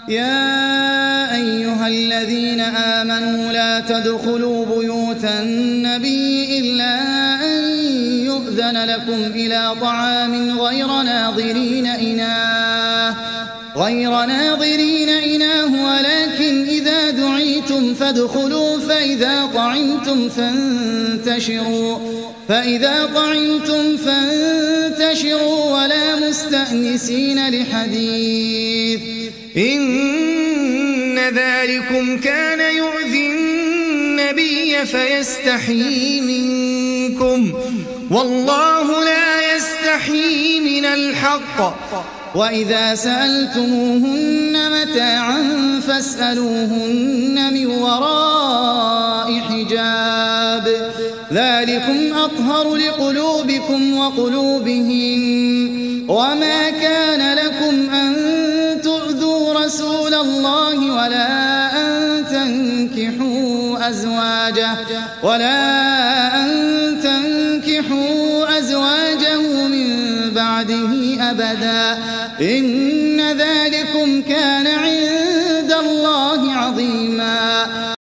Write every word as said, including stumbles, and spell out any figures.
يا أيها الذين آمنوا لا تدخلوا بيوت النبي إلا أن يؤذن لكم إلى طعام غير ناظرين إناه غير ناظرين إناه ولكن إذا دعيتم فادخلوا فإذا طعمتم فانتشروا فإذا طعمتم فانتشروا ولا مستأنسين لحديث إن ذلكم كان يؤذي النبي فيستحيي منكم والله لا يستحيي من الحق وإذا سألتموهن متاعا فاسألوهن من وراء حجاب ذلكم أطهر لقلوبكم وقلوبهم وما كان لكم أن تؤذوا رسول الله ولا أن تنكحوا أزواجه ولا أن تنكحوا أزواجه من بعده أبدا إن ذلكم كان عند الله عظيما